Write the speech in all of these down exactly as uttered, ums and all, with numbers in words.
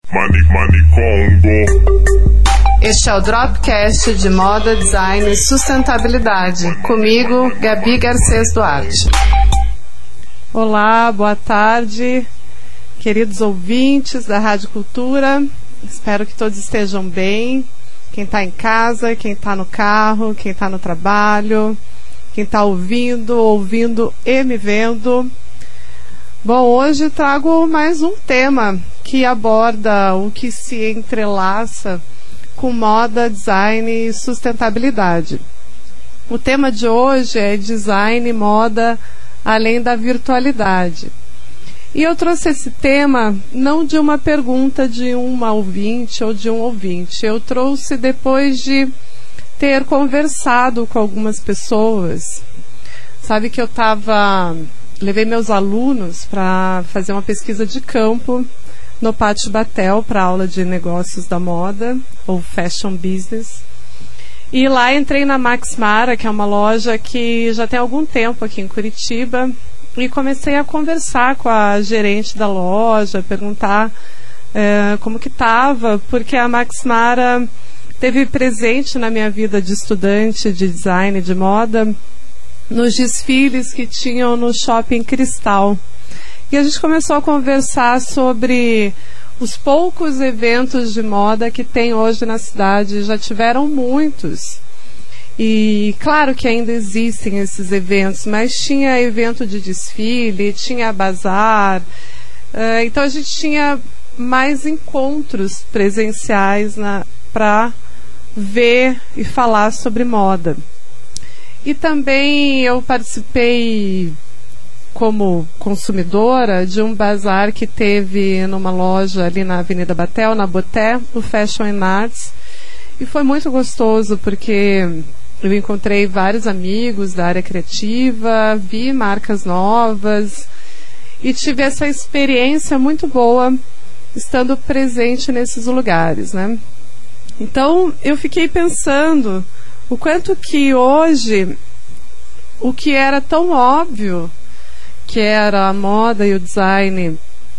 Mani, mani, Congo. Este é o Dropcast de Moda, Design e Sustentabilidade. Comigo, Gabi Garcês Duarte. Olá, boa tarde, queridos ouvintes da Rádio Cultura. Espero que todos estejam bem. Quem está em casa, quem está no carro, quem está no trabalho, quem está ouvindo, ouvindo e me vendo. Bom, hoje trago mais um tema que aborda o que se entrelaça com moda, design e sustentabilidade. O tema de hoje é design, moda, além da virtualidade. E eu trouxe esse tema não de uma pergunta de uma ouvinte ou de um ouvinte. Eu trouxe depois de ter conversado com algumas pessoas. Sabe que eu estava... Levei meus alunos para fazer uma pesquisa de campo no Pátio Batel para aula de negócios da moda, ou fashion business. E lá entrei na Max Mara, que é uma loja que já tem algum tempo aqui em Curitiba, e comecei a conversar com a gerente da loja, perguntar é, como que estava, porque a Max Mara teve presente na minha vida de estudante de design de moda nos desfiles que tinham no Shopping Cristal. E a gente começou a conversar sobre os poucos eventos de moda que tem hoje na cidade. Já tiveram muitos. E claro que ainda existem esses eventos, mas tinha evento de desfile, tinha bazar. Uh, então a gente tinha mais encontros presenciais para ver e falar sobre moda. E também eu participei como consumidora de um bazar que teve numa loja ali na Avenida Batel, na Boté, o Fashion and Arts. E foi muito gostoso porque eu encontrei vários amigos da área criativa, vi marcas novas e tive essa experiência muito boa estando presente nesses lugares, né? Então eu fiquei pensando o quanto que hoje o que era tão óbvio, que era a moda e o design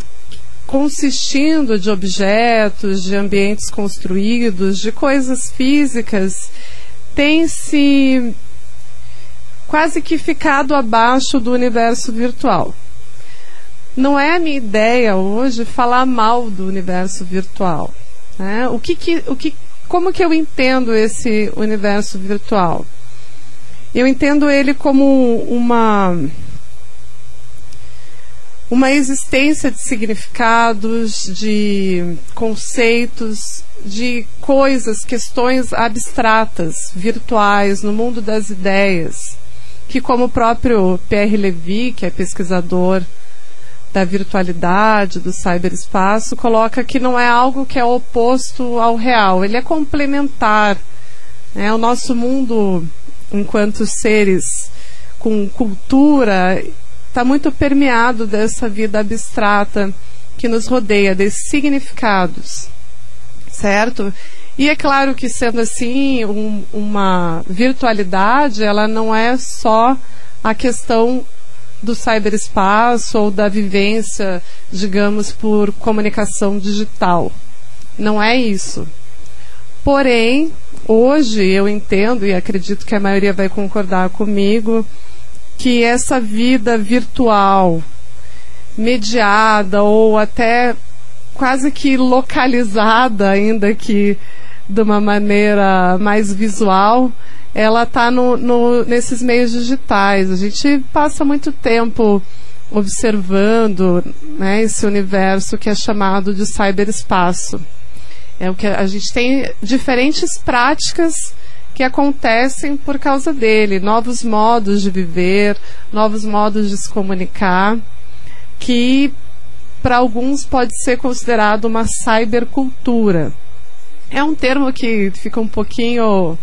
consistindo de objetos, de ambientes construídos, de coisas físicas, tem se quase que ficado abaixo do universo virtual. Não é a minha ideia hoje falar mal do universo virtual, né? O que que, o que, como que eu entendo esse universo virtual? Eu entendo ele como uma uma existência de significados, de conceitos, de coisas, questões abstratas, virtuais, no mundo das ideias, que como o próprio Pierre Levy, que é pesquisador da virtualidade, do cyberespaço, coloca que não é algo que é oposto ao real, ele é complementar, né? O nosso mundo, enquanto seres com cultura, está muito permeado dessa vida abstrata que nos rodeia, desses significados, certo? E é claro que, sendo assim, um, uma virtualidade, ela não é só a questão do cyberespaço ou da vivência, digamos, por comunicação digital. Não é isso. Porém, hoje eu entendo, e acredito que a maioria vai concordar comigo, que essa vida virtual, mediada ou até quase que localizada, ainda que de uma maneira mais visual, ela está no, no, nesses meios digitais. A gente passa muito tempo observando, né, esse universo que é chamado de cyberespaço. É o que a gente tem diferentes práticas que acontecem por causa dele, novos modos de viver, novos modos de se comunicar, que para alguns pode ser considerado uma cybercultura. É um termo que fica um pouquinho,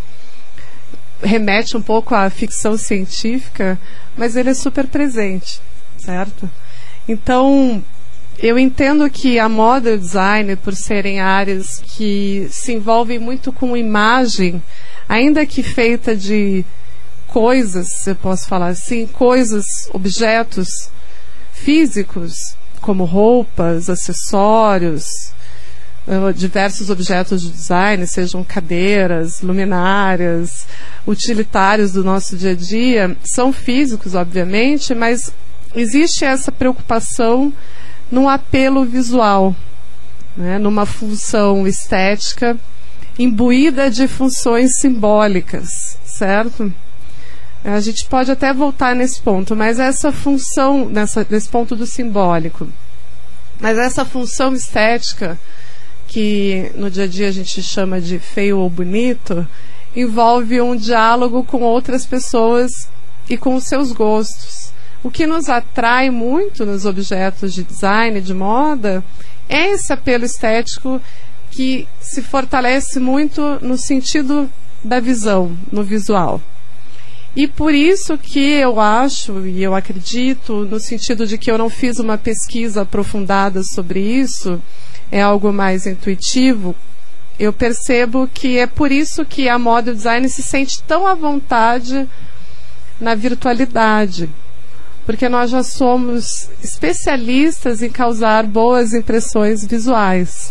remete um pouco à ficção científica, mas ele é super presente, certo? Então, eu entendo que a moda e o design, por serem áreas que se envolvem muito com imagem, ainda que feita de coisas, eu posso falar assim, coisas, objetos físicos, como roupas, acessórios, uh, diversos objetos de design, sejam cadeiras, luminárias, utilitários do nosso dia a dia, são físicos, obviamente, mas existe essa preocupação num apelo visual, né, numa função estética imbuída de funções simbólicas, certo? A gente pode até voltar nesse ponto, mas essa função, nessa, nesse ponto do simbólico, mas essa função estética, que no dia a dia a gente chama de feio ou bonito, envolve um diálogo com outras pessoas e com os seus gostos. O que nos atrai muito nos objetos de design, de moda, é esse apelo estético que se fortalece muito no sentido da visão, no visual. E por isso que eu acho, e eu acredito, no sentido de que eu não fiz uma pesquisa aprofundada sobre isso, é algo mais intuitivo, eu percebo que é por isso que a moda e o design se sente tão à vontade na virtualidade. Porque nós já somos especialistas em causar boas impressões visuais.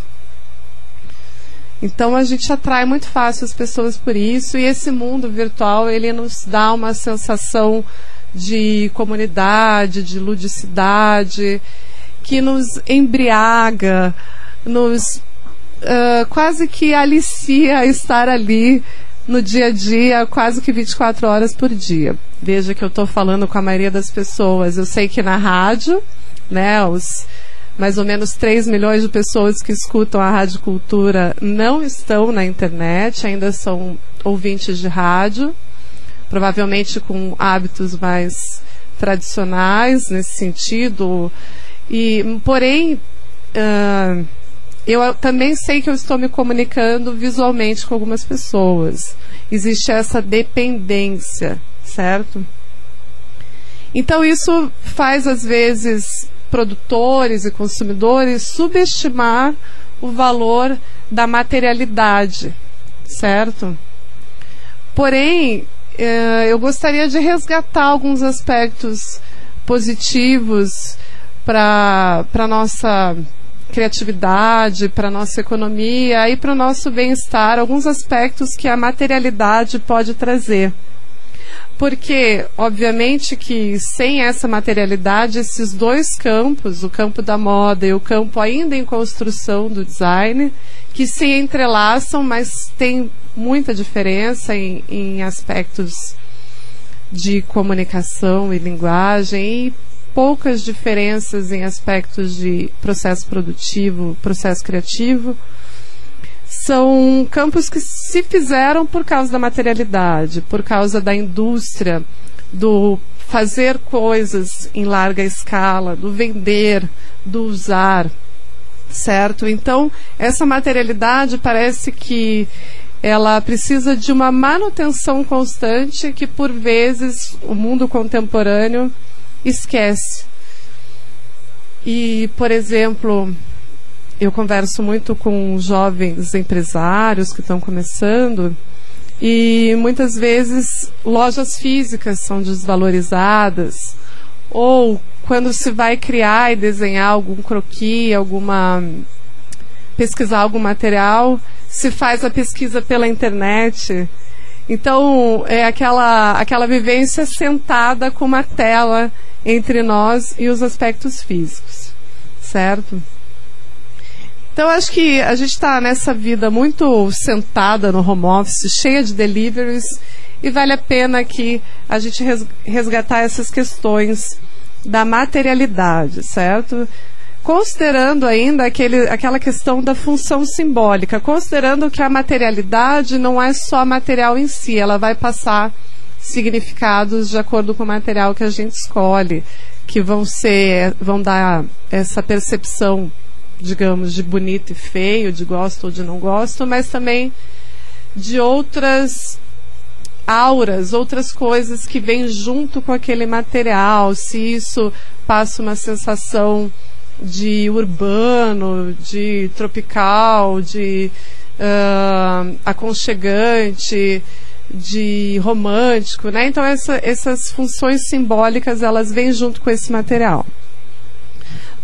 Então a gente atrai muito fácil as pessoas por isso, e esse mundo virtual, ele nos dá uma sensação de comunidade, de ludicidade, que nos embriaga, nos uh, quase que alicia a estar ali no dia a dia, quase que vinte e quatro horas por dia. Veja que eu estou falando com a maioria das pessoas. Eu sei que na rádio, né, os mais ou menos três milhões de pessoas que escutam a Rádio Cultura não estão na internet, ainda são ouvintes de rádio, provavelmente com hábitos mais tradicionais nesse sentido. E, porém, uh, eu também sei que eu estou me comunicando visualmente com algumas pessoas. Existe essa dependência, certo? Então isso faz, às vezes, produtores e consumidores subestimar o valor da materialidade, certo? Porém, eh, eu gostaria de resgatar alguns aspectos positivos para a nossa criatividade, para a nossa economia e para o nosso bem-estar, alguns aspectos que a materialidade pode trazer. Porque, obviamente, que sem essa materialidade, esses dois campos, o campo da moda e o campo ainda em construção do design, que se entrelaçam, mas tem muita diferença em, em aspectos de comunicação e linguagem, e poucas diferenças em aspectos de processo produtivo, processo criativo. São campos que se fizeram por causa da materialidade, por causa da indústria, do fazer coisas em larga escala, do vender, do usar, certo? Então, essa materialidade parece que ela precisa de uma manutenção constante que, por vezes, o mundo contemporâneo esquece. E, por exemplo, eu converso muito com jovens empresários que estão começando, e muitas vezes lojas físicas são desvalorizadas, ou quando se vai criar e desenhar algum croquis, alguma pesquisar algum material, se faz a pesquisa pela internet. Então é aquela, aquela vivência sentada com uma tela entre nós e os aspectos físicos, certo? Então, acho que a gente está nessa vida muito sentada no home office, cheia de deliveries, e vale a pena que a gente resgatar essas questões da materialidade, certo? Considerando ainda aquele, aquela questão da função simbólica, considerando que a materialidade não é só material em si, ela vai passar significados de acordo com o material que a gente escolhe, que vão ser, vão dar essa percepção, digamos, de bonito e feio, de gosto ou de não gosto, mas também de outras auras, outras coisas que vêm junto com aquele material, se isso passa uma sensação de urbano, de tropical, de uh, aconchegante, de romântico, né? Então essa, essas funções simbólicas, elas vêm junto com esse material.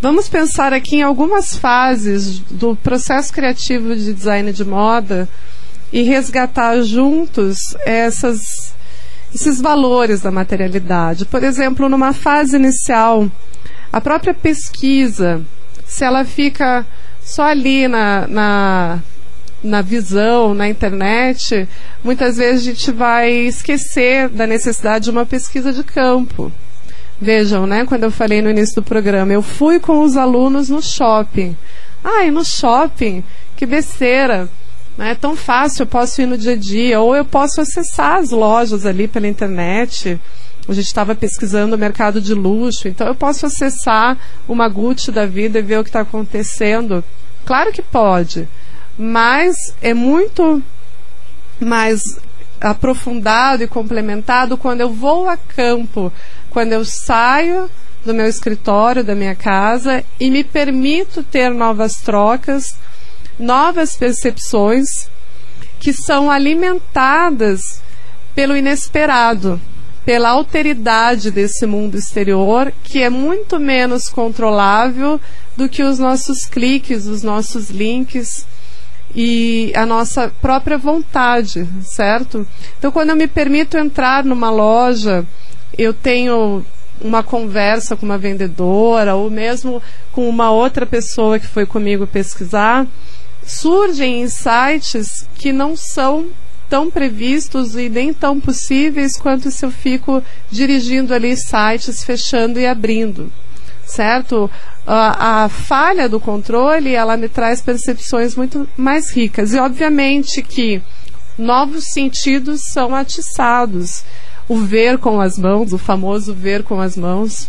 Vamos pensar aqui em algumas fases do processo criativo de design de moda e resgatar juntos essas, esses valores da materialidade. Por exemplo, numa fase inicial, a própria pesquisa, se ela fica só ali na, na, na visão, na internet, muitas vezes a gente vai esquecer da necessidade de uma pesquisa de campo. Vejam, né, quando eu falei no início do programa, eu fui com os alunos no shopping. Ai, no shopping? Que besteira! Não é tão fácil, eu posso ir no dia a dia, ou eu posso acessar as lojas ali pela internet. A gente estava pesquisando o mercado de luxo, então eu posso acessar uma Gucci da vida e ver o que está acontecendo. Claro que pode, mas é muito mais aprofundado e complementado quando eu vou a campo, quando eu saio do meu escritório, da minha casa, e me permito ter novas trocas, novas percepções que são alimentadas pelo inesperado, pela alteridade desse mundo exterior, que é muito menos controlável do que os nossos cliques, os nossos links e a nossa própria vontade, certo? Então, quando eu me permito entrar numa loja, eu tenho uma conversa com uma vendedora ou mesmo com uma outra pessoa que foi comigo pesquisar, surgem insights que não são tão previstos e nem tão possíveis quanto se eu fico dirigindo ali sites, fechando e abrindo, certo? A, a falha do controle, ela me traz percepções muito mais ricas e obviamente que novos sentidos são atiçados. O ver com as mãos, o famoso ver com as mãos.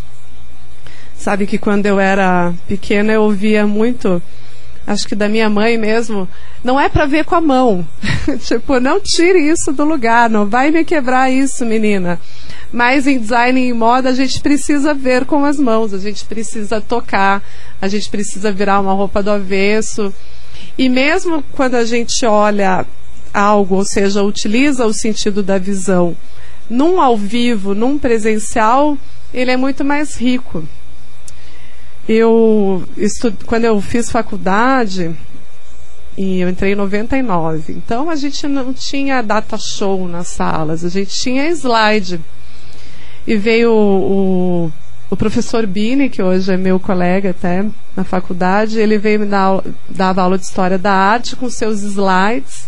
Sabe que quando eu era pequena eu ouvia muito, acho que da minha mãe mesmo, não é para ver com a mão. Tipo, não tire isso do lugar, não vai me quebrar isso, menina. Mas em design e em moda a gente precisa ver com as mãos, a gente precisa tocar, a gente precisa virar uma roupa do avesso. E mesmo quando a gente olha algo, ou seja, utiliza o sentido da visão, num ao vivo, num presencial, ele é muito mais rico. Eu estu... Quando eu fiz faculdade, e eu entrei em noventa e nove, então a gente não tinha data show nas salas, a gente tinha slide. E veio o, o, o professor Bini, que hoje é meu colega até na faculdade, ele veio me dar, dava aula de História da Arte com seus slides.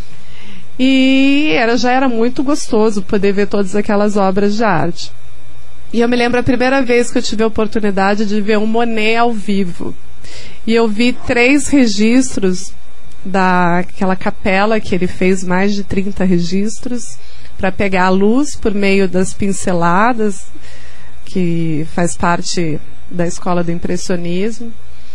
E era, já era muito gostoso poder ver todas aquelas obras de arte. E eu me lembro a primeira vez que eu tive a oportunidade de ver um Monet ao vivo. E eu vi três registros daquela capela que ele fez, mais de trinta registros, para pegar a luz por meio das pinceladas, que faz parte da escola do impressionismo.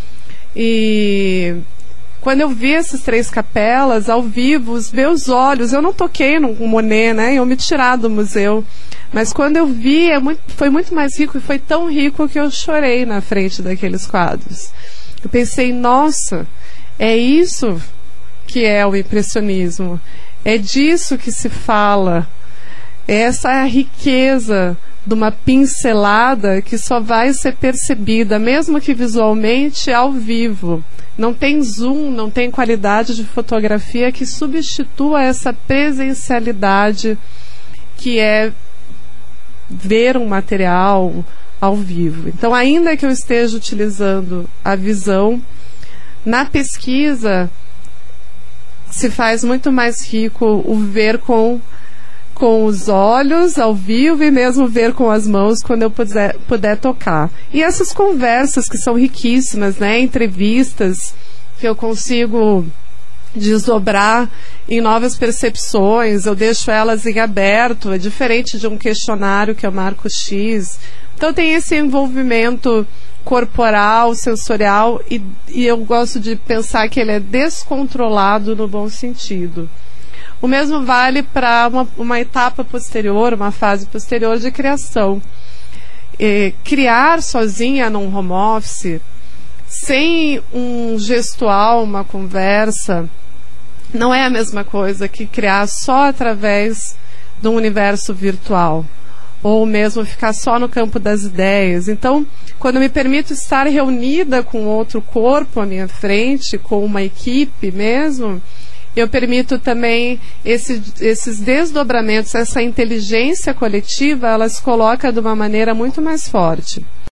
E quando eu vi essas três capelas ao vivo, os meus olhos, eu não toquei no Monet, né? Eu me tirar do museu. Mas quando eu vi, é muito, foi muito mais rico, e foi tão rico que eu chorei na frente daqueles quadros. Eu pensei, nossa, é isso que é o impressionismo. É disso que se fala. Essa é a riqueza de uma pincelada que só vai ser percebida, mesmo que visualmente, ao vivo. Não tem zoom, não tem qualidade de fotografia que substitua essa presencialidade que é ver um material ao vivo. Então, ainda que eu esteja utilizando a visão, na pesquisa se faz muito mais rico o ver com, com os olhos ao vivo e mesmo ver com as mãos quando eu puder, puder tocar. E essas conversas que são riquíssimas, né? Entrevistas que eu consigo desdobrar em novas percepções, eu deixo elas em aberto, é diferente de um questionário que eu marco X. Então tem esse envolvimento corporal, sensorial, e, e eu gosto de pensar que ele é descontrolado no bom sentido. O mesmo vale para uma, uma etapa posterior, uma fase posterior de criação. E criar sozinha num home office, sem um gestual, uma conversa, não é a mesma coisa que criar só através de um universo virtual. ou mesmo ficar só no campo das ideias. Então, quando eu me permito estar reunida com outro corpo à minha frente, com uma equipe mesmo, eu permito também esse, esses desdobramentos, essa inteligência coletiva, ela se coloca de uma maneira muito mais forte.